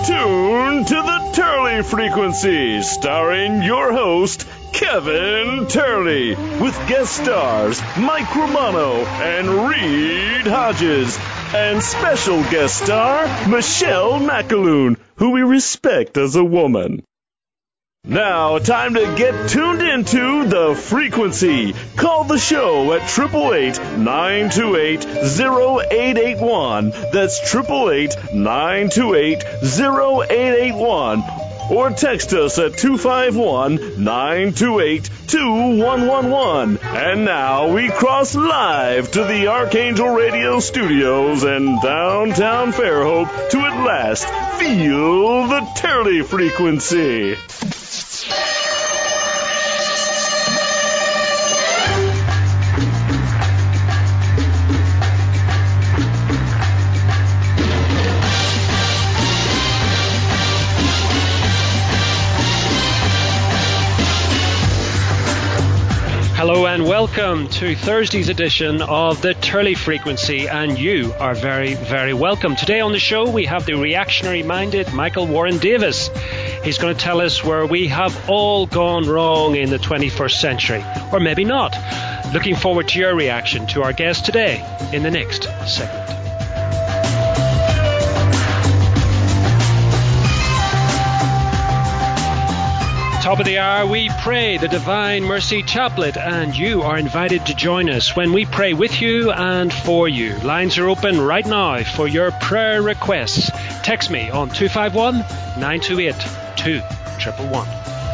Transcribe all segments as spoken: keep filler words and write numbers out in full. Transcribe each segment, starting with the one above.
tuned to the Turley Frequency, starring your host, Kevin Turley, with guest stars Mike Romano and Reed Hodges, and special guest star Michelle McAloon, who we respect as a woman. Now, time to get tuned into The Frequency. Call the show at eight eight eight, nine two eight, zero eight eight one. That's eight eight eight, nine two eight, zero eight eight one. Or text us at two five one, nine two eight, two one one one. And now we cross live to the Archangel Radio Studios in downtown Fairhope to at last feel the Turley Frequency. Hello and welcome to Thursday's edition of the Turley Frequency, and you are very, very welcome. Today on the show we have the reactionary-minded Michael Warren Davis. He's going to tell us where we have all gone wrong in the twenty-first century, or maybe not. Looking forward to your reaction to our guest today in the next segment. Top of the hour, we pray the Divine Mercy Chaplet, and you are invited to join us when we pray with you and for you. Lines are open right now for your prayer requests. Text me on two five one, nine two eight, two one one one.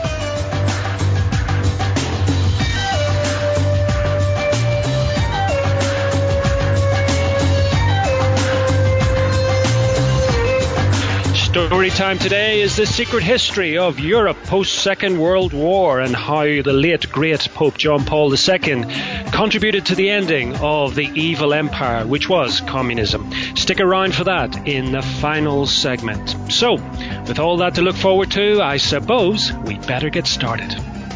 Story time today is the secret history of Europe post-Second World War and how the late great Pope John Paul the Second contributed to the ending of the evil empire, which was communism. Stick around for that in the final segment. So, with all that to look forward to, I suppose we better get started.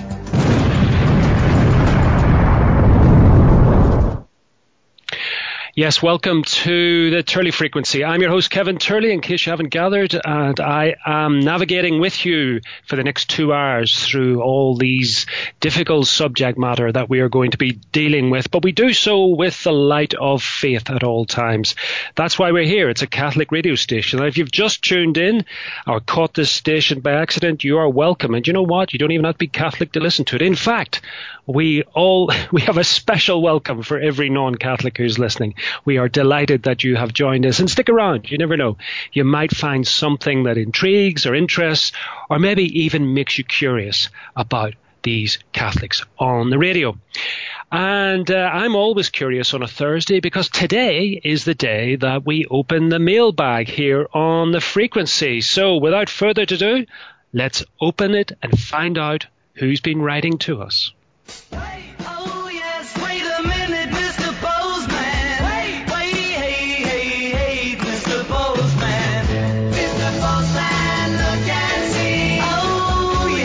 Yes, welcome to the Turley Frequency. I'm your host, Kevin Turley, in case you haven't gathered, and I am navigating with you for the next two hours through all these difficult subject matter that we are going to be dealing with, but we do so with the light of faith at all times. That's why we're here. It's a Catholic radio station. And if you've just tuned in or caught this station by accident, you are welcome. And you know what? You don't even have to be Catholic to listen to it. In fact, we all we have a special welcome for every non-Catholic who's listening. We are delighted that you have joined us, and stick around. You never know. You might find something that intrigues or interests, or maybe even makes you curious about these Catholics on the radio. And uh, I'm always curious on a Thursday, because today is the day that we open the mailbag here on the Frequency. So without further ado, let's open it and find out who's been writing to us. Hey, oh yes, wait a minute, Mister Postman. Wait, wait, hey, hey, hey, Mister Postman. Mister Postman, look and see. Oh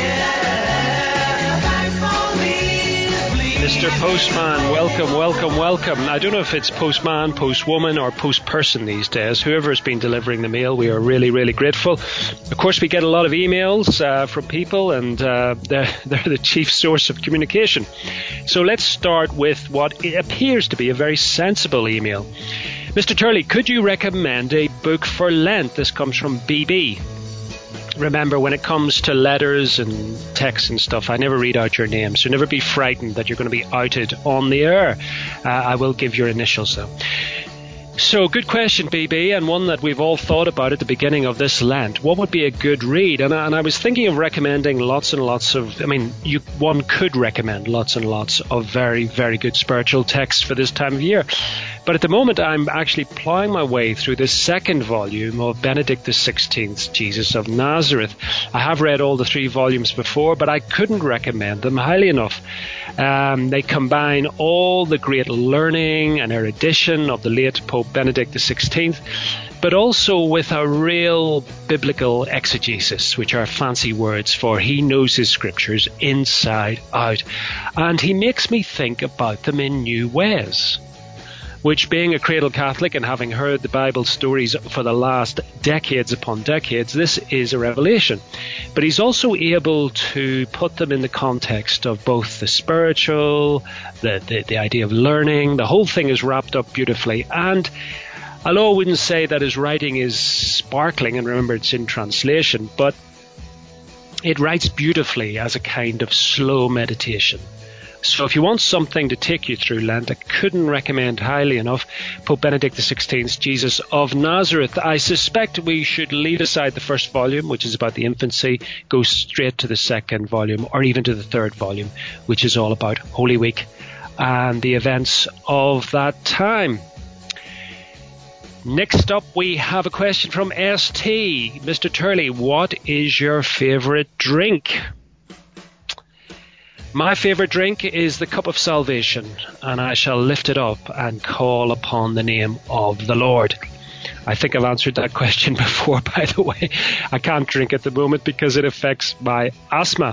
yeah, back for me, please. Mister Postman, welcome, welcome, welcome. I don't know if it's postman, postwoman, or postperson these days. Whoever has been delivering the mail, we are really, really grateful. Of course, we get a lot of emails uh, from people, and uh, they're, they're the chief source of communication. So let's start with what appears to be a very sensible email. Mister Turley, could you recommend a book for Lent? This comes from B B. Remember, when it comes to letters and texts and stuff, I never read out your name, so never be frightened that you're going to be outed on the air. Uh, I will give your initials, though. So, good question, B B, and one that we've all thought about at the beginning of this Lent. What would be a good read? And I, and I was thinking of recommending lots and lots of, I mean, you, one could recommend lots and lots of very, very good spiritual texts for this time of year. But at the moment, I'm actually plowing my way through the second volume of Benedict the sixteenth's Jesus of Nazareth. I have read all the three volumes before, but I couldn't recommend them highly enough. Um, they combine all the great learning and erudition of the late Pope Benedict the sixteenth, but also with a real biblical exegesis, which are fancy words for he knows his scriptures inside out. And he makes me think about them in new ways. which, being a cradle Catholic and having heard the Bible stories for the last decades upon decades, this is a revelation. But he's also able to put them in the context of both the spiritual, the, the, the idea of learning. The whole thing is wrapped up beautifully. And although I wouldn't say that his writing is sparkling, and remember it's in translation, but it writes beautifully as a kind of slow meditation. So if you want something to take you through Lent, I couldn't recommend highly enough Pope Benedict the sixteenth's Jesus of Nazareth. I suspect we should leave aside the first volume, which is about the infancy, go straight to the second volume, or even to the third volume, which is all about Holy Week and the events of that time. Next up, we have a question from S T. Mister Turley, what is your favourite drink? My favourite drink is the cup of salvation, and I shall lift it up and call upon the name of the Lord. I think I've answered that question before, by the way. I can't drink at the moment because it affects my asthma.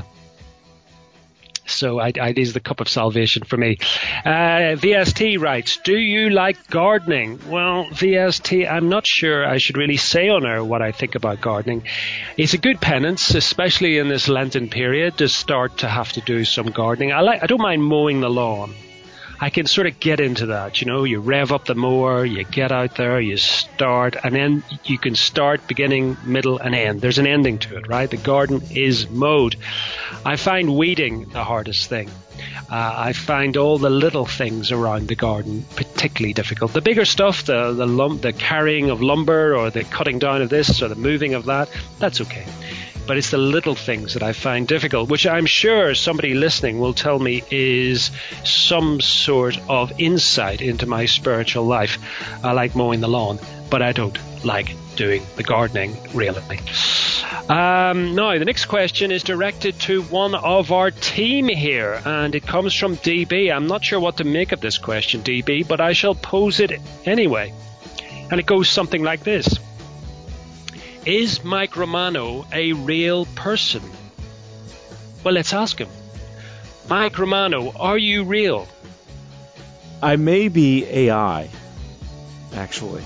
So I, I, it is the cup of salvation for me. Uh, V S T writes, do you like gardening? Well, V S T, I'm not sure I should really say on air what I think about gardening. It's a good penance, especially in this Lenten period, to start to have to do some gardening. I like. I don't mind mowing the lawn. I can sort of get into that, you know, you rev up the mower, you get out there, you start, and then you can start beginning, middle, and end. There's an ending to it, right? The garden is mowed. I find weeding the hardest thing. Uh, I find all the little things around the garden particularly difficult. The bigger stuff, the the, lum- the carrying of lumber or the cutting down of this or the moving of that, that's okay. But it's the little things that I find difficult, which I'm sure somebody listening will tell me is some sort of insight into my spiritual life. I like mowing the lawn, but I don't like doing the gardening, really. Um, now, the next question is directed to one of our team here, and it comes from D B. I'm not sure what to make of this question, D B, but I shall pose it anyway. And it goes something like this. Is Mike Romano a real person? Well, let's ask him. Mike Romano, are you real? I may be A I, actually.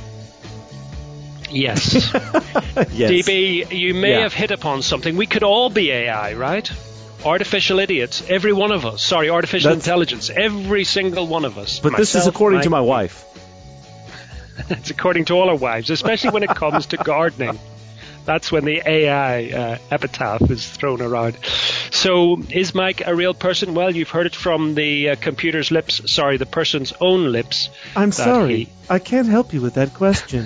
Yes. Yes. D B, you may Yeah. have hit upon something. We could all be A I, right? Artificial idiots, every one of us. Sorry, artificial That's- intelligence, every single one of us. But this is Myself, according Mike, to my wife. It's according to all our wives, especially when it comes to gardening. That's when the A I uh, epitaph is thrown around. So, is Mike a real person? Well, you've heard it from the uh, computer's lips. Sorry, the person's own lips. I'm that sorry. he- I can't help you with that question.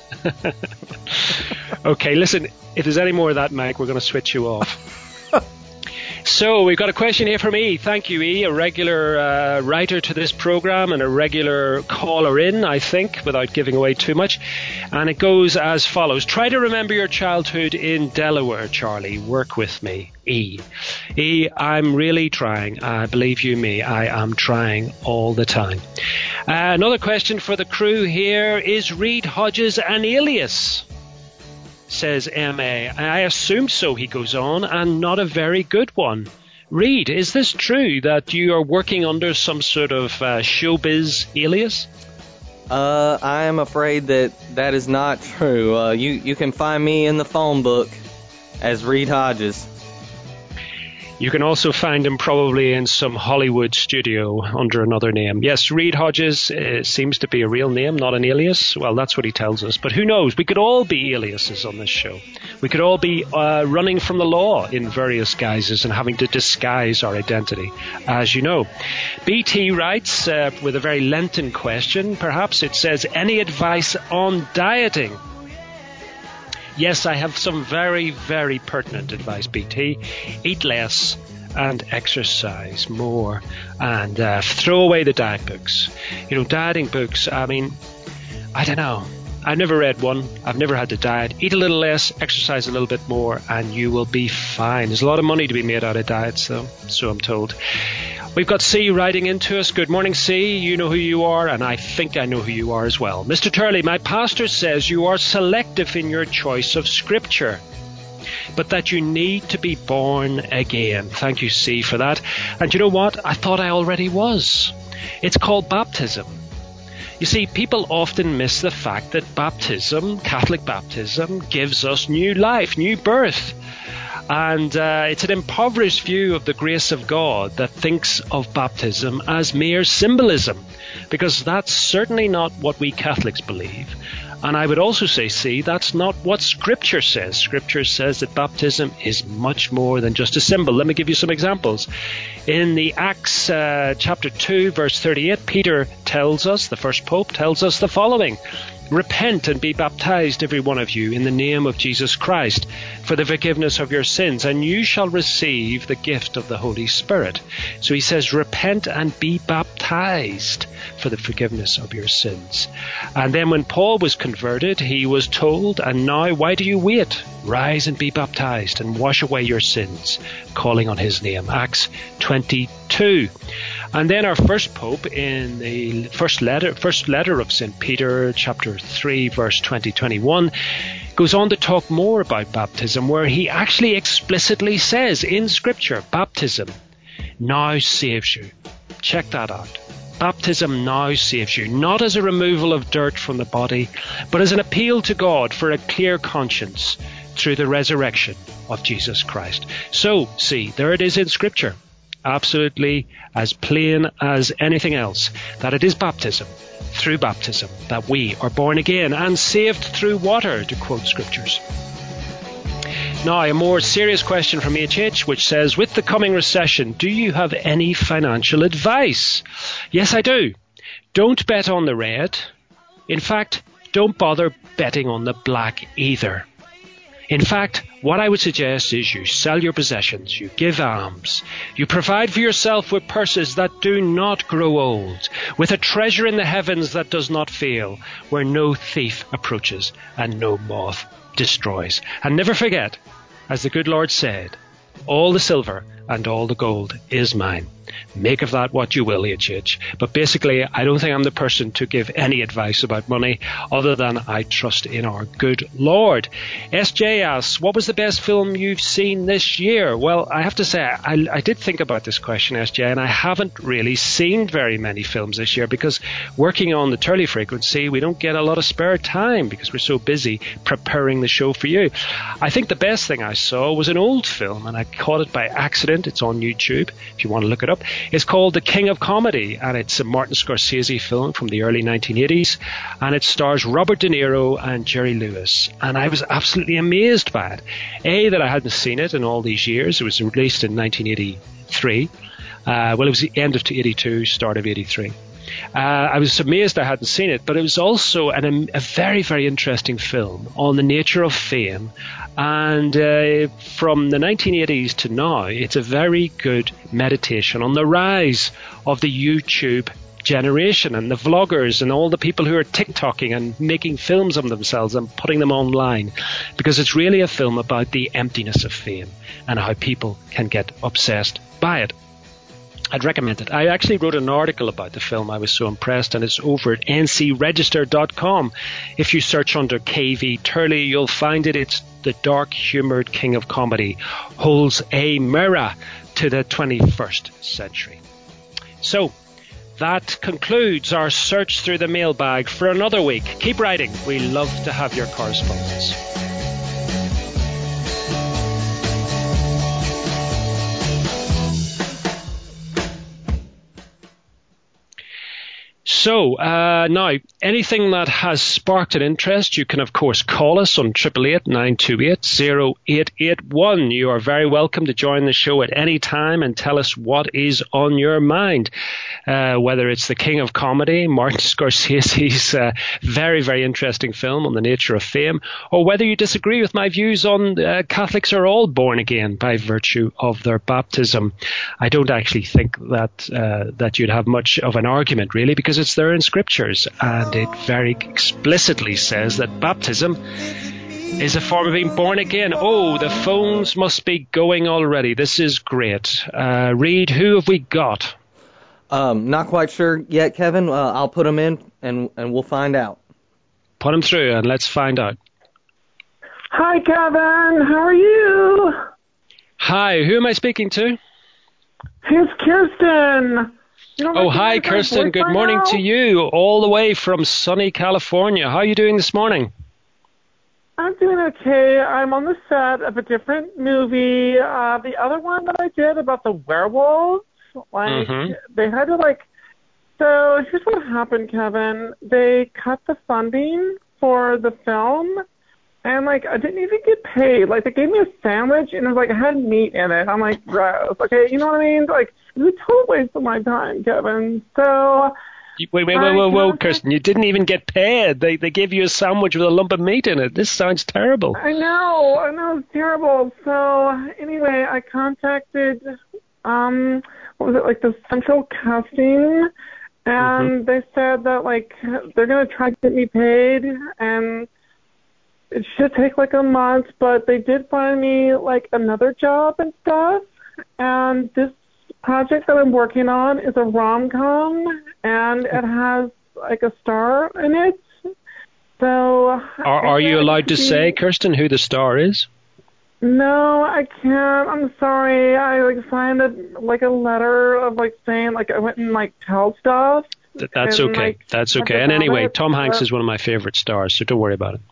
Okay, listen, if there's any more of that, Mike, we're going to switch you off. So we've got a question here from E. Thank you, E, a regular uh, writer to this program and a regular caller in, I think, without giving away too much. And it goes as follows. Try to remember your childhood in Delaware, Charlie. Work with me, E. E, I'm really trying. I believe you me. I am trying all the time. Uh, another question for the crew here. Is Reed Hodges an alias? Says M A. I assumed so, he goes on, and not a very good one. Reed, is this true that you are working under some sort of uh, showbiz alias? Uh, I am afraid that that is not true. Uh, you, you can find me in the phone book as Reed Hodges. You can also find him probably in some Hollywood studio under another name. Yes, Reed Hodges uh, seems to be a real name, not an alias. Well, that's what he tells us. But who knows? We could all be aliases on this show. We could all be uh, running from the law in various guises and having to disguise our identity, as you know. B T writes uh, with a very Lenten question. Perhaps it says, any advice on dieting? Yes, I have some very, very pertinent advice, B T. Eat less and exercise more, and uh, throw away the diet books. You know, dieting books, I mean, I don't know. I've never read one. I've never had to diet. Eat a little less, exercise a little bit more, and you will be fine. There's a lot of money to be made out of diets, though, so I'm told. We've got C writing into us. Good morning, C. You know who you are, and I think I know who you are as well. Mister Turley, my pastor says you are selective in your choice of scripture, but that you need to be born again. Thank you, C, for that. And you know what? I thought I already was. It's called baptism. You see, people often miss the fact that baptism, Catholic baptism, gives us new life, new birth. And uh, it's an impoverished view of the grace of God that thinks of baptism as mere symbolism, because that's certainly not what we Catholics believe. And I would also say, see, that's not what Scripture says. Scripture says that baptism is much more than just a symbol. Let me give you some examples. In the Acts uh, chapter two, verse thirty-eight, Peter tells us, the first pope tells us the following: "Repent and be baptized, every one of you, in the name of Jesus Christ, for the forgiveness of your sins, and you shall receive the gift of the Holy Spirit." So he says, repent and be baptized for the forgiveness of your sins. And then when Paul was converted, he was told, "And now why do you wait? Rise and be baptized and wash away your sins, calling on his name." Acts twenty-two. And then our first pope, in the first letter first letter of Saint Peter, chapter three, verse twenty to twenty-one, goes on to talk more about baptism, where he actually explicitly says in Scripture, baptism now saves you. Check that out. Baptism now saves you, not as a removal of dirt from the body, but as an appeal to God for a clear conscience through the resurrection of Jesus Christ. So, see, there it is in Scripture, absolutely as plain as anything else, that it is baptism, through baptism, that we are born again and saved through water, to quote Scriptures. Now, a more serious question from H H, which says, with the coming recession, do you have any financial advice? Yes, I do. Don't bet on the red. In fact, don't bother betting on the black either. In fact, what I would suggest is you sell your possessions, you give alms, you provide for yourself with purses that do not grow old, with a treasure in the heavens that does not fail, where no thief approaches and no moth destroys. And never forget, as the good Lord said, all the silver and all the gold is mine. Make of that what you will, H H. But basically, I don't think I'm the person to give any advice about money other than I trust in our good Lord. S J asks, what was the best film you've seen this year? Well, I have to say, I, I did think about this question, S J, and I haven't really seen very many films this year because working on the Turley Frequency, we don't get a lot of spare time because we're so busy preparing the show for you. I think the best thing I saw was an old film, and I caught it by accident. It's on YouTube if you want to look it up. It's called The King of Comedy, and it's a Martin Scorsese film from the early nineteen eighties, and it stars Robert De Niro and Jerry Lewis, and I was absolutely amazed by it. A, that I hadn't seen it in all these years. It was released in nineteen eighty-three. Uh, well, it was the end of eighty-two, start of eighty-three. Uh, I was amazed I hadn't seen it, but it was also an, a very, very interesting film on the nature of fame. And uh, from the nineteen eighties to now, it's a very good meditation on the rise of the YouTube generation and the vloggers and all the people who are TikToking and making films of themselves and putting them online, because it's really a film about the emptiness of fame and how people can get obsessed by it. I'd recommend it. I actually wrote an article about the film. I was so impressed, and it's over at n c register dot com. If you search under K V Turley, you'll find it. It's the dark-humoured king of comedy, holds a mirror to the twenty-first century. So, that concludes our search through the mailbag for another week. Keep writing. We love to have your correspondence. So, uh, now, anything that has sparked an interest, you can, of course, call us on eight eight eight, nine two eight, zero eight eight one. You are very welcome to join the show at any time and tell us what is on your mind, uh, whether it's The King of Comedy, Martin Scorsese's uh, very, very interesting film on the nature of fame, or whether you disagree with my views on uh, Catholics are all born again by virtue of their baptism. I don't actually think that uh, that you'd have much of an argument, really, because it's there in Scriptures, and it very explicitly says that baptism is a form of being born again. Oh, the phones must be going already. This is great. Uh, Reed, who have we got? Um, not quite sure yet, Kevin. Uh, I'll put them in, and and we'll find out. Put them through, and let's find out. Hi, Kevin. How are you? Hi, who am I speaking to? It's Kirsten. You don't Oh, hi, recognize my Kirsten. voice Good by morning now? to you, all the way from sunny California. How are you doing this morning? I'm doing okay. I'm on the set of a different movie. Uh, the other one that I did about the werewolves, like, Mhm. they had to, like, so here's what happened, Kevin. They cut the funding for the film, and, like, I didn't even get paid. Like, they gave me a sandwich, and it was like, it had meat in it. I'm like, gross. Okay, you know what I mean? Like, it was a total waste of my time, Kevin. So, You- Wait, wait, wait, I whoa, whoa, contacted- Kirsten. You didn't even get paid. They they gave you a sandwich with a lump of meat in it. This sounds terrible. I know, I know, it's terrible. So anyway, I contacted, um, what was it, like the central casting, and they said that like they're gonna try to get me paid, and it should take like a month, but they did find me like another job and stuff, and this project that I'm working on is a rom-com, and it has like a star in it. So Are are you I allowed to could be- say, Kirsten, who the star is? No, I can't. I'm sorry. I like signed a like a letter of like saying like I went and like tell stuff. Th- That's and, okay. like, That's talk okay. And about anyway, it, Tom Hanks but- is one of my favorite stars, so don't worry about it.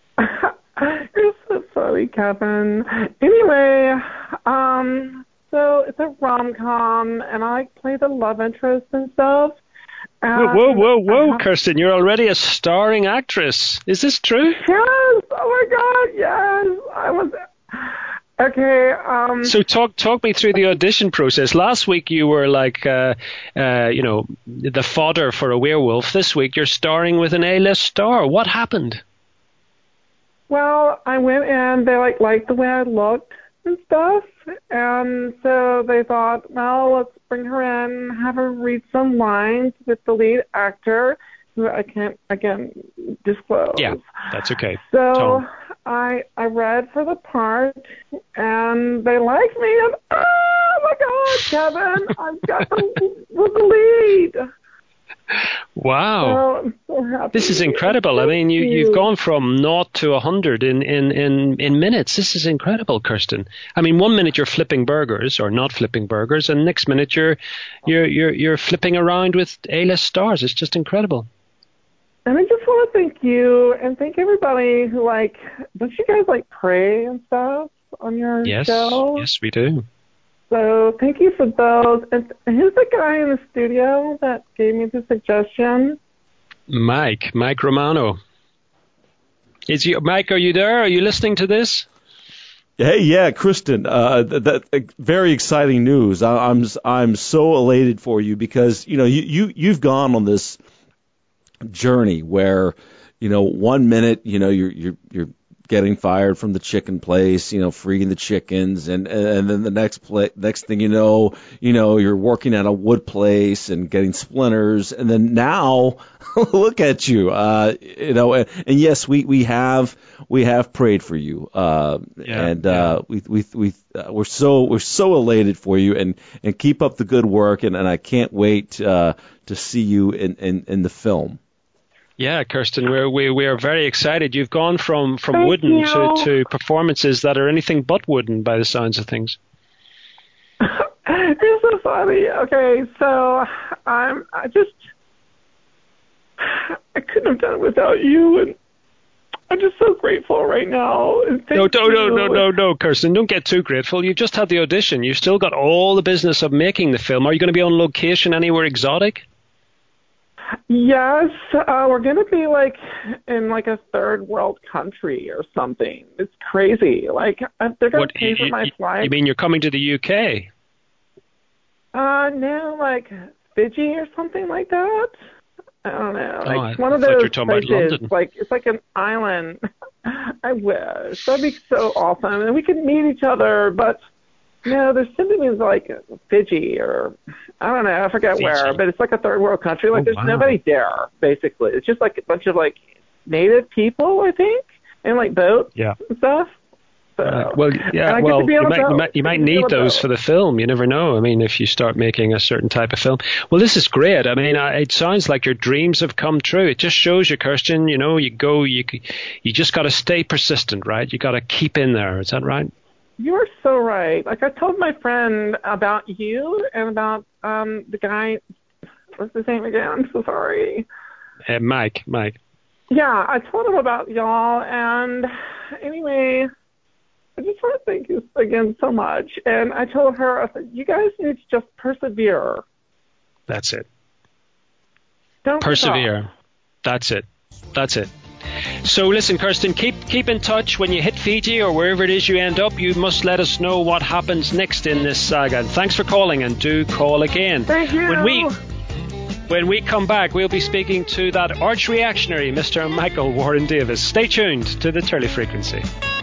You're so funny, Kevin. Anyway, um, so it's a rom-com, and I play the love interest and stuff. Whoa, whoa, and whoa, I whoa, have- Kirsten, you're already a starring actress. Is this true? Yes! Oh my God! Yes! I was. Okay. Um. So talk talk me through the audition process. Last week you were like, uh, uh, you know, the fodder for a werewolf. This week you're starring with an A-list star. What happened? Well, I went in. They like liked the way I looked and stuff, and so they thought, well, let's bring her in, have her read some lines with the lead actor, who I can't again disclose. Yeah, that's okay. So Tom. I I read for the part, and they liked me. And oh my God, Kevin, I've got the, the lead. Wow. So I'm so happy. This is incredible. I mean, you, you've gone from naught to a hundred in, in, in, in minutes. This is incredible, Kirsten. I mean, one minute you're flipping burgers or not flipping burgers, and next minute you're you're you're you're flipping around with A-list stars. It's just incredible. And I just want to thank you and thank everybody who like. Don't you guys like pray and stuff on your Yes, show? yes, we do. So thank you for those. And who's the guy in the studio that gave me the suggestion? Mike, Mike Romano. Is you, Mike? Are you there? Are you listening to this? Hey, yeah, Kristen, uh, that, that uh, very exciting news. I, I'm I'm so elated for you because you know you, you you've gone on this journey where you know one minute you know you're you're you're getting fired from the chicken place, you know, freeing the chickens, and and then the next play, next thing you know, you know, you're working at a wood place and getting splinters, and then now, look at you, uh, you know, and, and yes, we, we have we have prayed for you, uh, Yeah, and uh, we we we uh, we're so we're so elated for you, and, and keep up the good work, and, and I can't wait uh, to see you in, in, in the film. Yeah, Kirsten, we're, we we are very excited. You've gone from, from Thank wooden you. to, to performances that are anything but wooden by the sounds of things. You're so funny. Okay, so I'm. I just. I couldn't have done it without you, and I'm just so grateful right now. And thank No, no, no, you. no, no, no, Kirsten, don't get too grateful. You've just had the audition. You've still got all the business of making the film. Are you going to be on location anywhere exotic? Yes, uh, we're gonna be like in like a third world country or something. It's crazy. Like uh, they're gonna What, pay you, for my you- flight. you mean you're coming to the U K? Uh, no, like Fiji or something like that. I don't know. Oh, Like I one of thought you those were talking about places. London. Like it's like an island. I wish that'd be so awesome, and we could meet each other. But no, there's simply like Fiji or I don't know. I forget Fiji. where, but it's like a third world country. Like Oh, there's wow. nobody there. Basically, it's just like a bunch of like native people, I think, and like boats Yeah. and stuff. So, Right. Well, and I yeah. get Well, to be you on a might, you boat. might you I might get to be on need a those boat. for the film. You never know. I mean, if you start making a certain type of film. Well, this is great. I mean, I, it sounds like your dreams have come true. It just shows you, Kirsten. You know, you go. You you just got to stay persistent, right? You got to keep in there. Is that right? You are so right. Like I told my friend about you and about um the guy what's his name again? I'm so sorry. Uh, Mike, Mike. Yeah, I told him about y'all, and anyway, I just want to thank you again so much. And I told her, I said, you guys need to just persevere. That's it. Don't Persevere. That's it. That's it. So listen, Kirsten, keep keep in touch. When you hit Fiji or wherever it is you end up, you must let us know what happens next in this saga. And thanks for calling, and do call again. Thank you. When we when we come back, we'll be speaking to that arch reactionary, Mister Michael Warren Davis. Stay tuned to the Turley Frequency.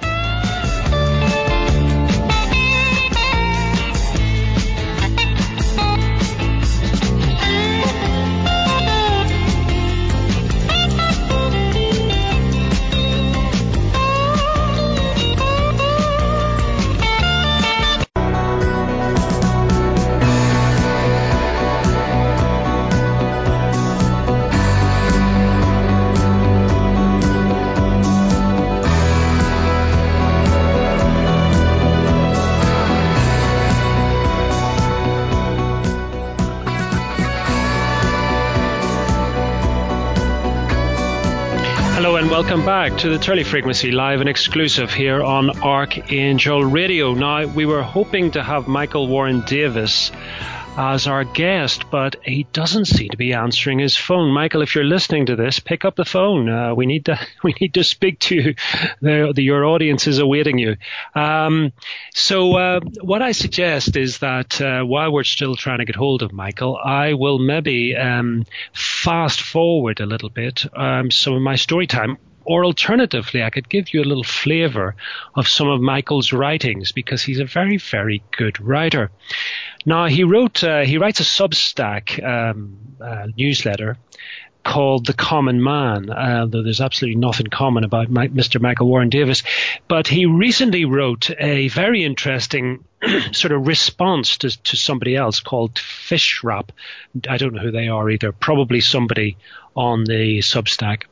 Welcome back to the Turley Frequency, live and exclusive here on Archangel Radio. Now, we were hoping to have Michael Warren Davis as our guest, but he doesn't seem to be answering his phone. Michael, if you're listening to this, pick up the phone. Uh, we need to we need to speak to you. The, the, your audience is awaiting you. Um, so uh, what I suggest is that uh, while we're still trying to get hold of Michael, I will maybe um, fast forward a little bit um, some of my story time. Or alternatively, I could give you a little flavor of some of Michael's writings, because he's a very, very good writer. Now, he wrote, uh, he writes a Substack um, uh, newsletter called The Common Man, uh, though there's absolutely nothing common about my, Mister Michael Warren Davis. But he recently wrote a very interesting sort of response to, to somebody else called Fish Wrap. I don't know who they are either. Probably somebody on the Substack.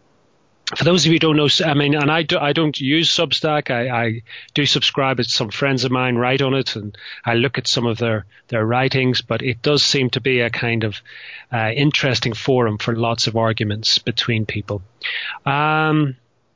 For those of you who don't know, I mean, and I, do, I don't use Substack. I, I do subscribe. It's some friends of mine write on it, and I look at some of their, their writings, but it does seem to be a kind of uh, interesting forum for lots of arguments between people. Um,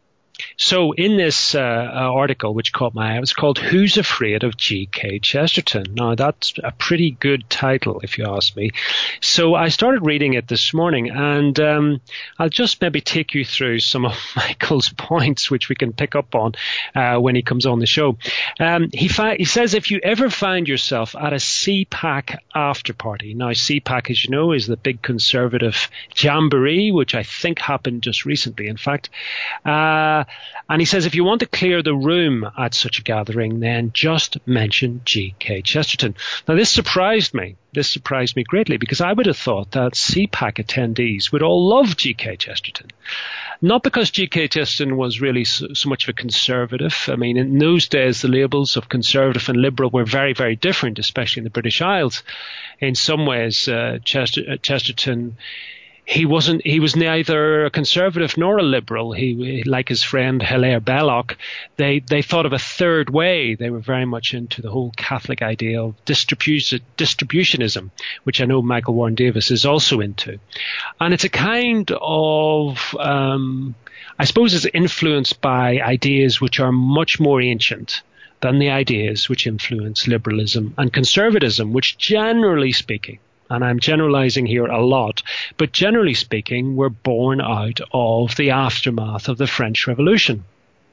So in this uh, article, which caught my eye, it was called Who's Afraid of G K Chesterton? Now, that's a pretty good title, if you ask me. So I started reading it this morning, and um, I'll just maybe take you through some of Michael's points, which we can pick up on uh, when he comes on the show. Um, he, fi- he says, if you ever find yourself at a C PAC after party, now C PAC, as you know, is the big conservative jamboree, which I think happened just recently, in fact. Uh, And he says, if you want to clear the room at such a gathering, then just mention G K Chesterton. Now, this surprised me. This surprised me greatly, because I would have thought that C PAC attendees would all love G K Chesterton. Not because G K Chesterton was really so, so much of a conservative. I mean, in those days, the labels of conservative and liberal were very, very different, especially in the British Isles. In some ways, uh, Chester, uh, Chesterton... He wasn't. He was neither a conservative nor a liberal. He, like his friend Hilaire Belloc, they they thought of a third way. They were very much into the whole Catholic idea of distribution, distributionism, which I know Michael Warren Davis is also into. And it's a kind of, um, I suppose, it's influenced by ideas which are much more ancient than the ideas which influence liberalism and conservatism, which, generally speaking, and I'm generalizing here a lot, but generally speaking, were born out of the aftermath of the French Revolution.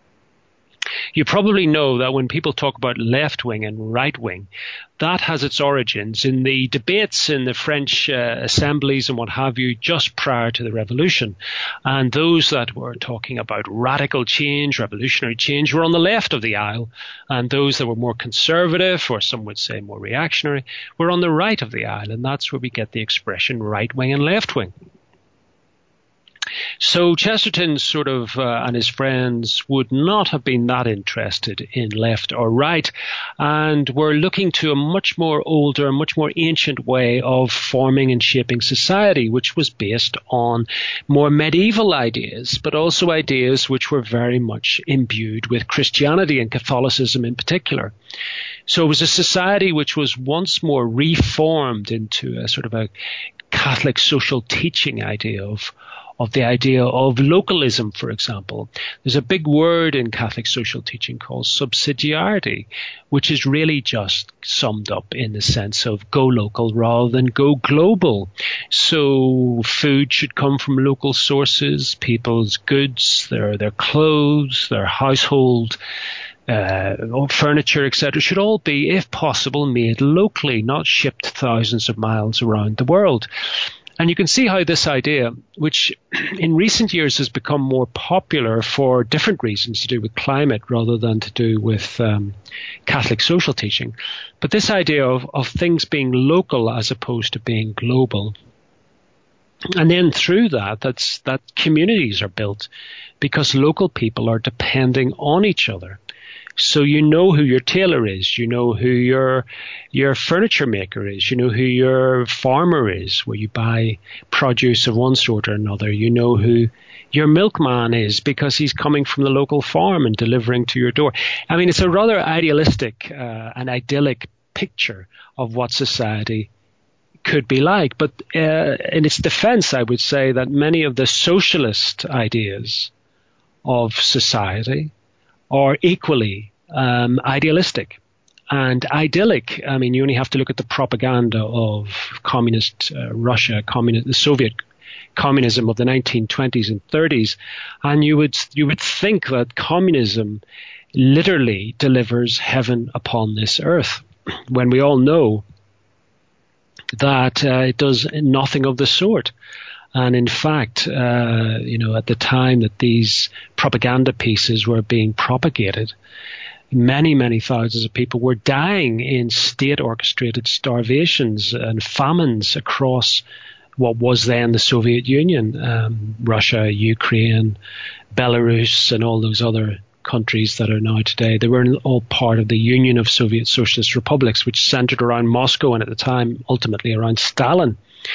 You probably know that when people talk about left-wing and right-wing, that has its origins in the debates in the French uh, assemblies and what have you just prior to the revolution. And those that were talking about radical change, revolutionary change, were on the left of the aisle. And those that were more conservative, or some would say more reactionary, were on the right of the aisle. And that's where we get the expression right-wing and left-wing. So Chesterton sort of uh, and his friends would not have been that interested in left or right, and were looking to a much more older, much more ancient way of forming and shaping society, which was based on more medieval ideas, but also ideas which were very much imbued with Christianity and Catholicism in particular. So it was a society which was once more reformed into a sort of a Catholic social teaching idea of of the idea of localism, for example. There's a big word in Catholic social teaching called subsidiarity, which is really just summed up in the sense of go local rather than go global. So food should come from local sources, people's goods, their their clothes, their household uh, furniture, et cetera, should all be, if possible, made locally, not shipped thousands of miles around the world. And you can see how this idea, which in recent years has become more popular for different reasons to do with climate rather than to do with um, Catholic social teaching, but this idea of, of things being local as opposed to being global. And then through that, that's, that communities are built because local people are depending on each other. So you know who your tailor is, you know who your your furniture maker is, you know who your farmer is, where you buy produce of one sort or another. You know who your milkman is because he's coming from the local farm and delivering to your door. I mean, it's a rather idealistic uh, and idyllic picture of what society could be like. But uh, in its defense, I would say that many of the socialist ideas of society are equally um, idealistic and idyllic. I mean, you only have to look at the propaganda of communist uh, Russia, communist, the Soviet communism of the nineteen twenties and thirties, and you would you would think that communism literally delivers heaven upon this earth, when we all know that uh, it does nothing of the sort. And in fact, uh, you know, at the time that these propaganda pieces were being propagated, many, many thousands of people were dying in state-orchestrated starvations and famines across what was then the Soviet Union, um, Russia, Ukraine, Belarus, and all those other countries that are now today. They were all part of the Union of Soviet Socialist Republics, which centered around Moscow and at the time ultimately around Stalin.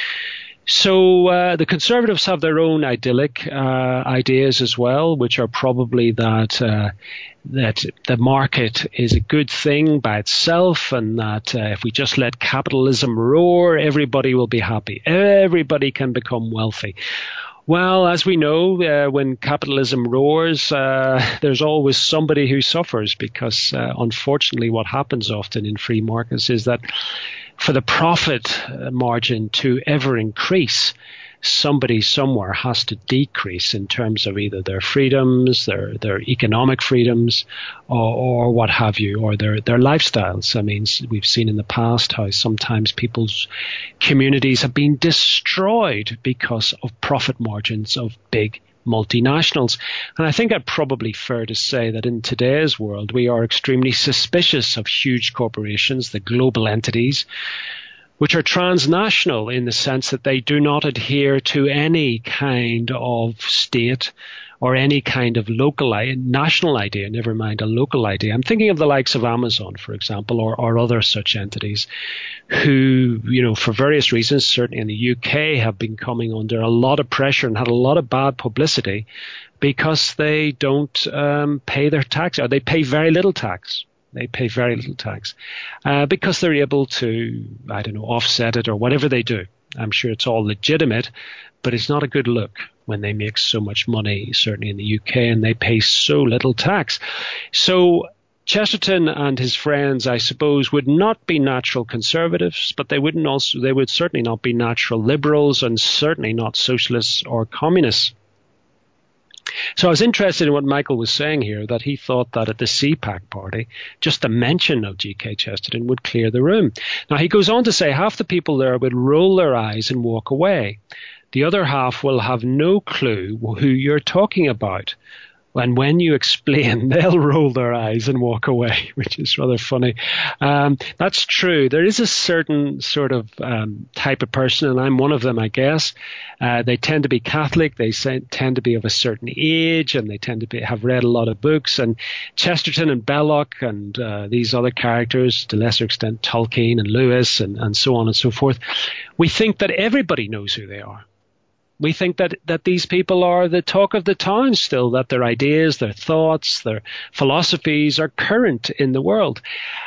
So uh, the Conservatives have their own idyllic uh, ideas as well, which are probably that uh, that the market is a good thing by itself, and that uh, if we just let capitalism roar, everybody will be happy. Everybody can become wealthy. Well, as we know, uh, when capitalism roars, uh, there's always somebody who suffers, because uh, unfortunately what happens often in free markets is that for the profit margin to ever increase, somebody somewhere has to decrease in terms of either their freedoms, their their economic freedoms, or, or what have you, or their, their lifestyles. I mean, we've seen in the past how sometimes people's communities have been destroyed because of profit margins of big multinationals. And I think it's probably fair to say that in today's world, we are extremely suspicious of huge corporations, the global entities, which are transnational in the sense that they do not adhere to any kind of state or any kind of local, national idea, never mind a local idea. I'm thinking of the likes of Amazon, for example, or, or other such entities who, you know, for various reasons, certainly in the U K, have been coming under a lot of pressure and had a lot of bad publicity because they don't um, pay their tax, or they pay very little tax. They pay very little tax uh, because they're able to, I don't know, offset it or whatever they do. I'm sure it's all legitimate, but it's not a good look when they make so much money, certainly in the U K, and they pay so little tax. So Chesterton and his friends, I suppose, would not be natural conservatives, but they wouldn't also, they would certainly not be natural liberals, and certainly not socialists or communists. So I was interested in what Michael was saying here, that he thought that at the C PAC party, just the mention of G K Chesterton would clear the room. Now, he goes on to say half the people there would roll their eyes and walk away. The other half will have no clue who you're talking about. And when you explain, they'll roll their eyes and walk away, which is rather funny. Um, that's true. There is a certain sort of um, type of person, and I'm one of them, I guess. Uh, they tend to be Catholic. They say, tend to be of a certain age, and they tend to be, have read a lot of books. And Chesterton and Belloc and uh, these other characters, to a lesser extent Tolkien and Lewis and, and so on and so forth, we think that everybody knows who they are. We think that, that these people are the talk of the town still, that their ideas, their thoughts, their philosophies are current in the world.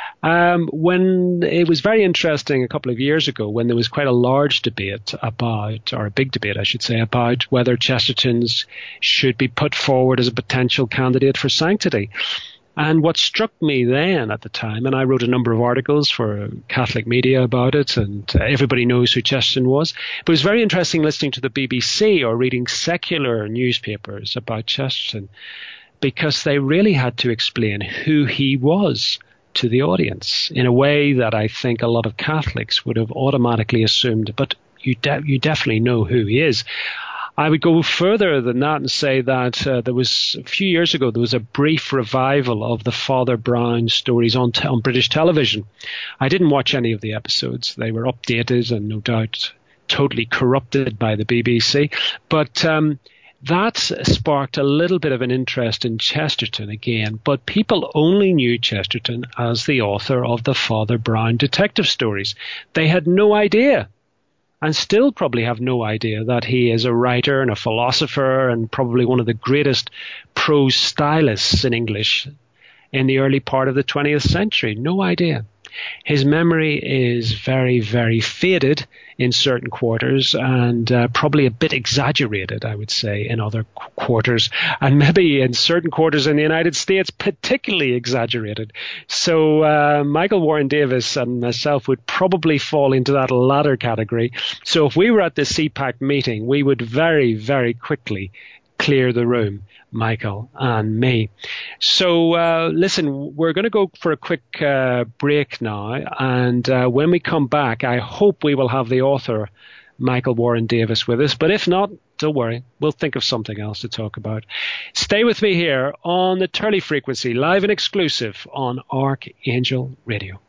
Um, when it was very interesting a couple of years ago when there was quite a large debate about, or a big debate, I should say, about whether Chesterton's should be put forward as a potential candidate for sanctity. And what struck me then at the time, and I wrote a number of articles for Catholic media about it, and uh, everybody knows who Chesterton was, but it was very interesting listening to the B B C or reading secular newspapers about Chesterton, because they really had to explain who he was to the audience in a way that I think a lot of Catholics would have automatically assumed, but you de- you definitely know who he is. I would go further than that and say that uh, there was, a few years ago, there was a brief revival of the Father Brown stories on, te- on British television. I didn't watch any of the episodes. They were updated and no doubt totally corrupted by the B B C. But um, that sparked a little bit of an interest in Chesterton again. But people only knew Chesterton as the author of the Father Brown detective stories. They had no idea, and still probably have no idea, that he is a writer and a philosopher and probably one of the greatest prose stylists in English in the early part of the twentieth century. No idea. His memory is very, very faded in certain quarters and uh, probably a bit exaggerated, I would say, in other qu- quarters. And maybe in certain quarters in the United States, particularly exaggerated. So uh, Michael Warren Davis and myself would probably fall into that latter category. So if we were at the C PAC meeting, we would very, very quickly clear the room, Michael and me. So uh, listen, we're going to go for a quick uh, break now, and uh, when we come back, I hope we will have the author, Michael Warren Davis, with us. But if not, don't worry, we'll think of something else to talk about. Stay with me here on the Turley Frequency, live and exclusive on Archangel Radio.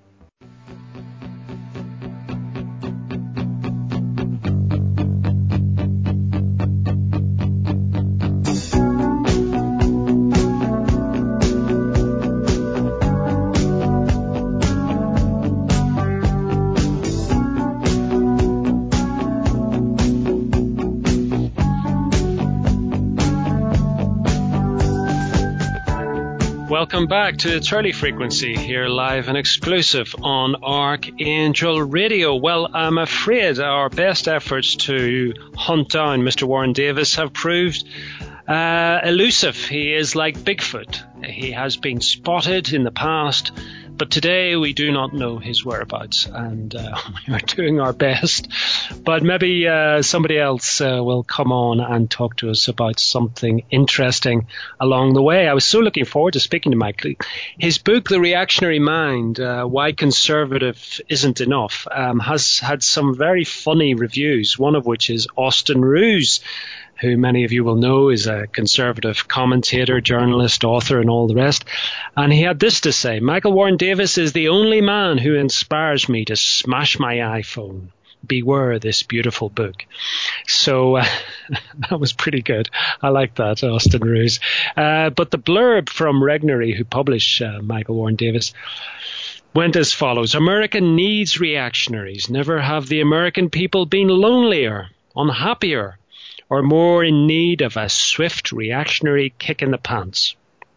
Welcome back to the Turley Frequency, here live and exclusive on Archangel Radio. Well, I'm afraid our best efforts to hunt down Mister Warren Davis have proved uh, elusive. He is like Bigfoot. He has been spotted in the past, but today we do not know his whereabouts, and uh, we are doing our best. But maybe uh, somebody else uh, will come on and talk to us about something interesting along the way. I was so looking forward to speaking to Mike. His book, The Reactionary Mind, uh, Why Conservative Isn't Enough, um, has had some very funny reviews, one of which is Austin Ruse, who many of you will know is a conservative commentator, journalist, author, and all the rest. And he had this to say: Michael Warren Davis is the only man who inspires me to smash my iPhone. Beware this beautiful book. So uh, that was pretty good. I like that, Austin Ruse. Uh, but the blurb from Regnery, who published uh, Michael Warren Davis, went as follows: America needs reactionaries. Never have the American people been lonelier, unhappier, or more in need of a swift reactionary kick in the pants.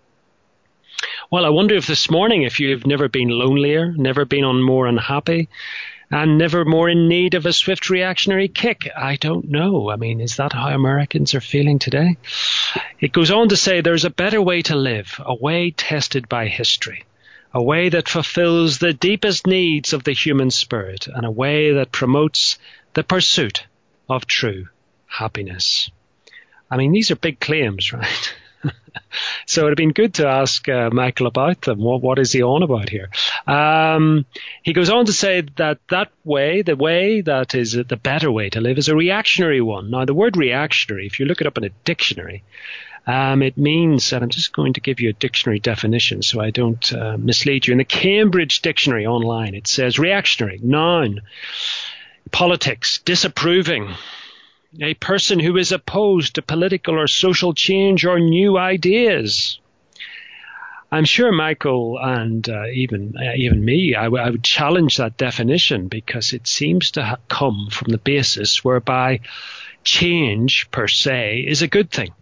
Well, I wonder if this morning, if you've never been lonelier, never been on more unhappy, and never more in need of a swift reactionary kick. I don't know. I mean, is that how Americans are feeling today? It goes on to say there's a better way to live, a way tested by history, a way that fulfills the deepest needs of the human spirit, and a way that promotes the pursuit of true happiness. I mean, these are big claims, right? So it'd have been good to ask uh, Michael about them. What, what is he on about here? Um, he goes on to say that that way, the way that is the better way to live, is a reactionary one. Now, the word reactionary, if you look it up in a dictionary, um, it means, and I'm just going to give you a dictionary definition so I don't uh, mislead you. In the Cambridge Dictionary online, it says reactionary, noun, politics, disapproving, a person who is opposed to political or social change or new ideas. I'm sure Michael and uh, even uh, even me, I, w- I would challenge that definition, because it seems to ha- come from the basis whereby change per se is a good thing.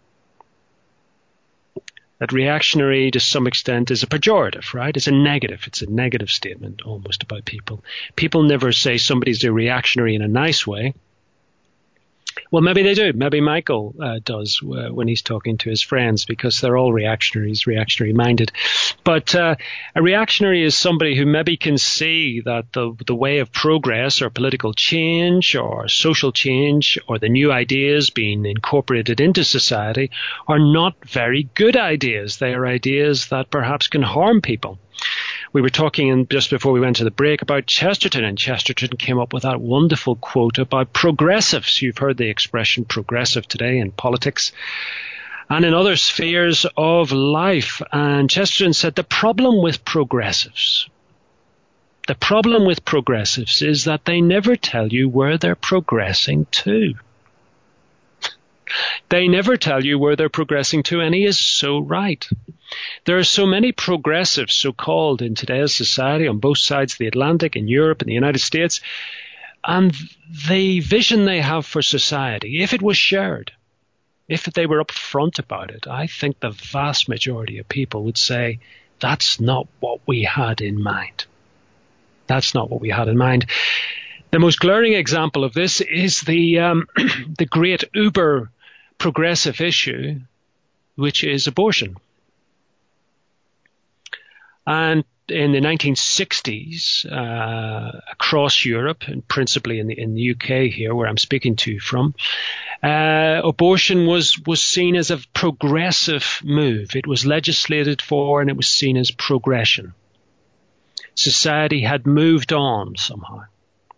That reactionary, to some extent, is a pejorative, right? It's a negative. It's a negative statement almost about people. People never say somebody's a reactionary in a nice way. Well, maybe they do. Maybe Michael uh, does uh, when he's talking to his friends, because they're all reactionaries, reactionary-minded. But uh, a reactionary is somebody who maybe can see that the the way of progress or political change or social change or the new ideas being incorporated into society are not very good ideas. They are ideas that perhaps can harm people. We were talking in, just before we went to the break about Chesterton, and Chesterton came up with that wonderful quote about progressives. You've heard the expression progressive today in politics and in other spheres of life. And Chesterton said the problem with progressives, the problem with progressives is that they never tell you where they're progressing to. They never tell you where they're progressing to, and he is so right. There are so many progressives, so-called, in today's society on both sides of the Atlantic, in Europe and the United States, and the vision they have for society, if it was shared, if they were upfront about it, I think the vast majority of people would say, that's not what we had in mind. That's not what we had in mind. The most glaring example of this is the um, the great uber progressive issue, which is abortion. And in the nineteen sixties, uh, across Europe, and principally in the in the U K here, where I'm speaking to you from, uh, abortion was was seen as a progressive move. It was legislated for, and it was seen as progression. Society had moved on somehow.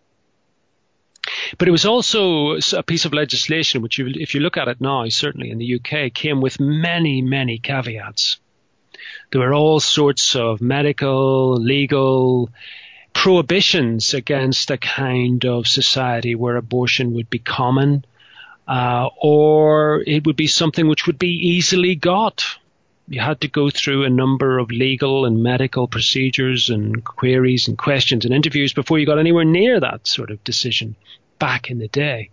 But it was also a piece of legislation which, you, if you look at it now, certainly in the U K, came with many, many caveats. There were all sorts of medical, legal prohibitions against a kind of society where abortion would be common, uh, or it would be something which would be easily got. You had to go through a number of legal and medical procedures and queries and questions and interviews before you got anywhere near that sort of decision back in the day.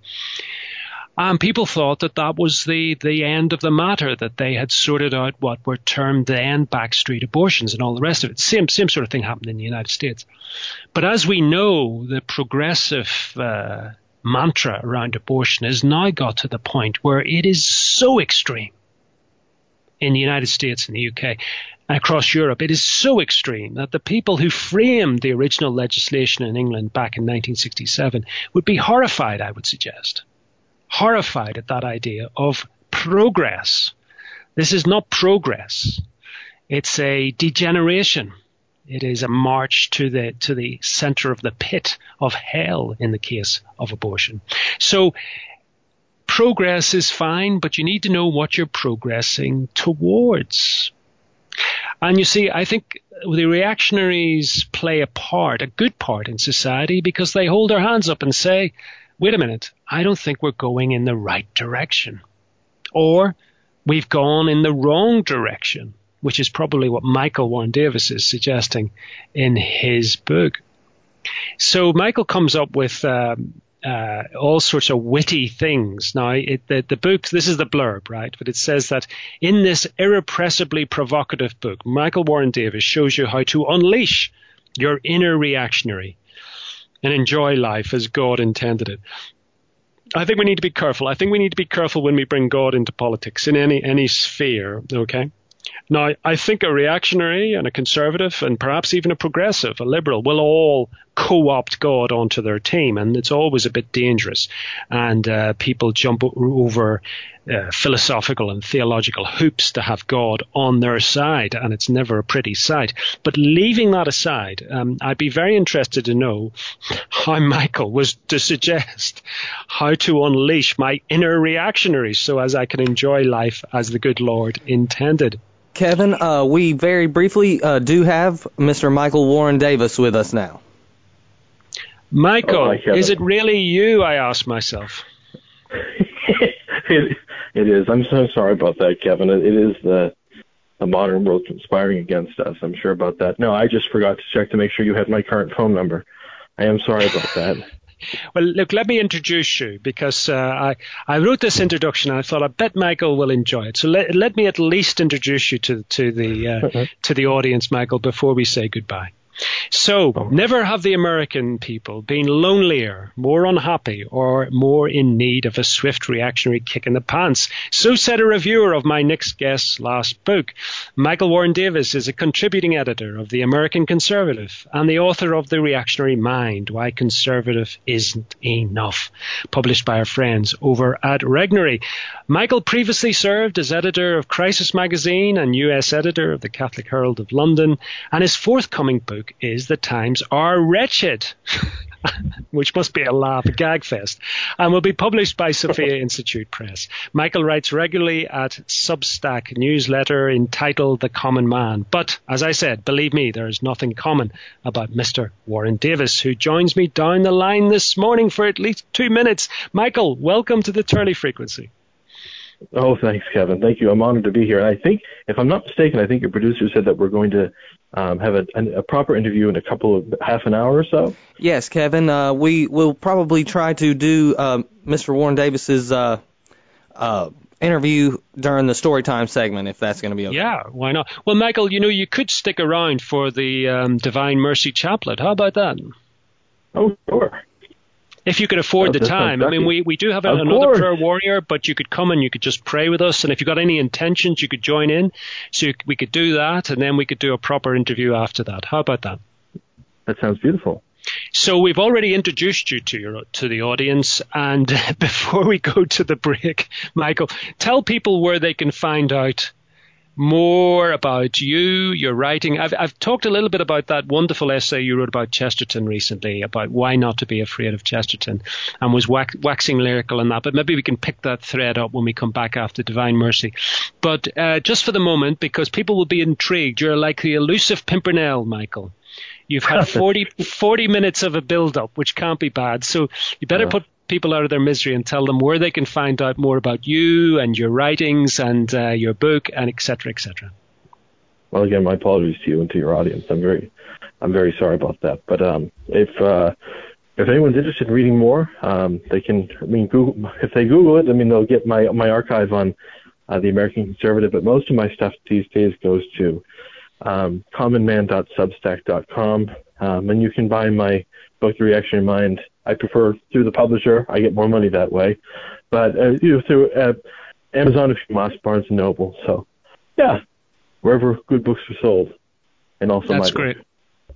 And people thought that that was the, the end of the matter, that they had sorted out what were termed then backstreet abortions and all the rest of it. Same, same sort of thing happened in the United States. But as we know, the progressive uh, mantra around abortion has now got to the point where it is so extreme in the United States and the U K and across Europe. It is so extreme that the people who framed the original legislation in England back in nineteen sixty-seven would be horrified, I would suggest. Horrified at that idea of progress. This is not progress. It's a degeneration. It is a march to the to the center of the pit of hell in the case of abortion. So progress is fine, but you need to know what you're progressing towards. And you see, I think the reactionaries play a part, a good part in society, because they hold their hands up and say, wait a minute, I don't think we're going in the right direction. Or we've gone in the wrong direction, which is probably what Michael Warren Davis is suggesting in his book. So Michael comes up with um, uh, all sorts of witty things. Now, it, the, the book, this is the blurb, right? But it says that in this irrepressibly provocative book, Michael Warren Davis shows you how to unleash your inner reactionary and enjoy life as God intended it. I think we need to be careful. I think we need to be careful when we bring God into politics in any any sphere, okay? Now, I think a reactionary and a conservative and perhaps even a progressive, a liberal, will all co-opt God onto their team, and it's always a bit dangerous. And uh, people jump over uh, philosophical and theological hoops to have God on their side, and it's never a pretty sight. But leaving that aside, um, I'd be very interested to know how Michael was to suggest how to unleash my inner reactionaries so as I can enjoy life as the good Lord intended. Kevin, uh, we very briefly uh, do have Mister Michael Warren Davis with us now. Michael, oh, hi, is it really you, I ask myself? it, it is. I'm so sorry about that, Kevin. It, it is the, the modern world conspiring against us. I'm sure about that. No, I just forgot to check to make sure you had my current phone number. I am sorry about that. Well, look, let me introduce you because uh, I, I wrote this introduction and I thought I bet Michael will enjoy it. So let, let me at least introduce you to, to, the, uh, to the audience, Michael, before we say goodbye. So, never have the American people been lonelier, more unhappy, or more in need of a swift reactionary kick in the pants. So said a reviewer of my next guest's last book. Michael Warren Davis is a contributing editor of The American Conservative and the author of The Reactionary Mind, Why Conservative Isn't Enough, published by our friends over at Regnery. Michael previously served as editor of Crisis Magazine and U S editor of the Catholic Herald of London, and his forthcoming book is The Times Are Wretched, which must be a laugh, a gag fest, and will be published by Sophia Institute Press. Michael writes regularly at Substack newsletter entitled The Common Man. But, as I said, believe me, there is nothing common about Mister Warren Davis, who joins me down the line this morning for at least two minutes. Michael, welcome to the Turley Frequency. Oh, thanks, Kevin. Thank you. I'm honored to be here. And I think, if I'm not mistaken, I think your producer said that we're going to um, have a, a proper interview in a couple of half an hour or so. Yes, Kevin. Uh, we will probably try to do uh, Mister Warren Davis's uh, uh, interview during the Storytime segment, if that's going to be okay. Yeah, why not? Well, Michael, you know, you could stick around for the um, Divine Mercy Chaplet. How about that? Oh, sure. If you could afford Oh, the that time. sounds I mean, we, we do have a, Of another course. prayer warrior, but you could come and you could just pray with us. And if you got any intentions, you could join in. So you, we could do that, and then we could do a proper interview after that. How about that? That sounds beautiful. So we've already introduced you to your to the audience. And before we go to the break, Michael, tell people where they can find out more about you, your writing. I've, I've talked a little bit about that wonderful essay you wrote about Chesterton recently, about why not to be afraid of Chesterton, and was wax, waxing lyrical on that. But maybe we can pick that thread up when we come back after Divine Mercy. But uh, just for the moment, because people will be intrigued, you're like the elusive Pimpernel, Michael. You've had forty, forty minutes of a build-up, which can't be bad. So you better put people out of their misery and tell them where they can find out more about you and your writings and uh, your book and et cetera, et cetera. Well, again, my apologies to you and to your audience. I'm very, I'm very sorry about that. But um, if uh, if anyone's interested in reading more, um, they can. I mean, Google. If they Google it, I mean, they'll get my my archive on uh, the American Conservative. But most of my stuff these days goes to um, common man dot substack dot com, um, and you can buy my book, The Reactionary Mind. I prefer through the publisher. I get more money that way. But uh, you know, through uh, Amazon, if you must, Barnes and Noble. So, yeah, wherever good books are sold. And also That's my great. book.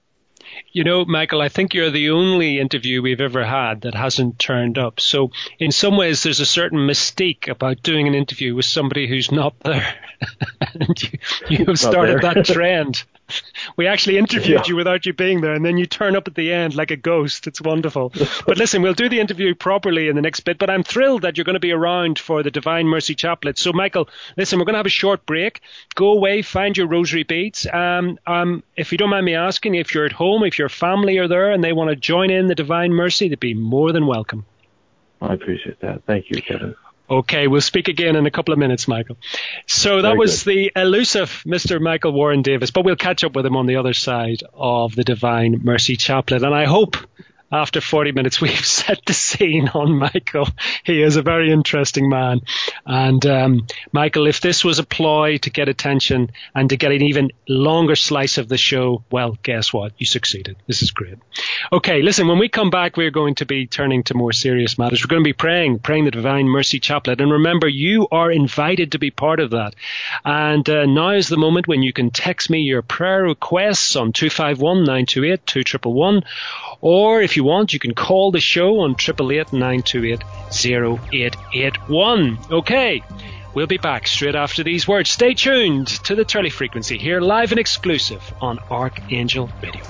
You know, Michael, I think you're the only interview we've ever had that hasn't turned up. So in some ways, there's a certain mystique about doing an interview with somebody who's not there. And you, you have started that trend. We actually interviewed Yeah. you without you being there, and then you turn up at the end like a ghost. It's wonderful. But listen, we'll do the interview properly in the next bit, but I'm thrilled that you're going to be around for the Divine Mercy Chaplet. So, Michael, listen, we're going to have a short break. Go away, find your rosary beads. Um, um, if you don't mind me asking, if you're at home, if your family are there and they want to join in the Divine Mercy, they'd be more than welcome. I appreciate that. Thank you, Kevin. Okay, we'll speak again in a couple of minutes, Michael. So that Very was good. the elusive Mister Michael Warren Davis, but we'll catch up with him on the other side of the Divine Mercy Chaplet. And I hope after forty minutes we've set the scene on Michael. He is a very interesting man. And um, Michael, if this was a ploy to get attention and to get an even longer slice of the show, well, guess what? You succeeded. This is great. Okay, listen, when we come back, we're going to be turning to more serious matters. We're going to be praying, praying the Divine Mercy Chaplet. And remember, you are invited to be part of that. And uh, now is the moment when you can text me your prayer requests on two five one, nine two eight, two one one one. Or if you want, you can call the show on eight eight eight, nine two eight, zero eight eight one. Okay, we'll be back straight after these words. Stay tuned to the Turley Frequency here, live and exclusive on Archangel Radio.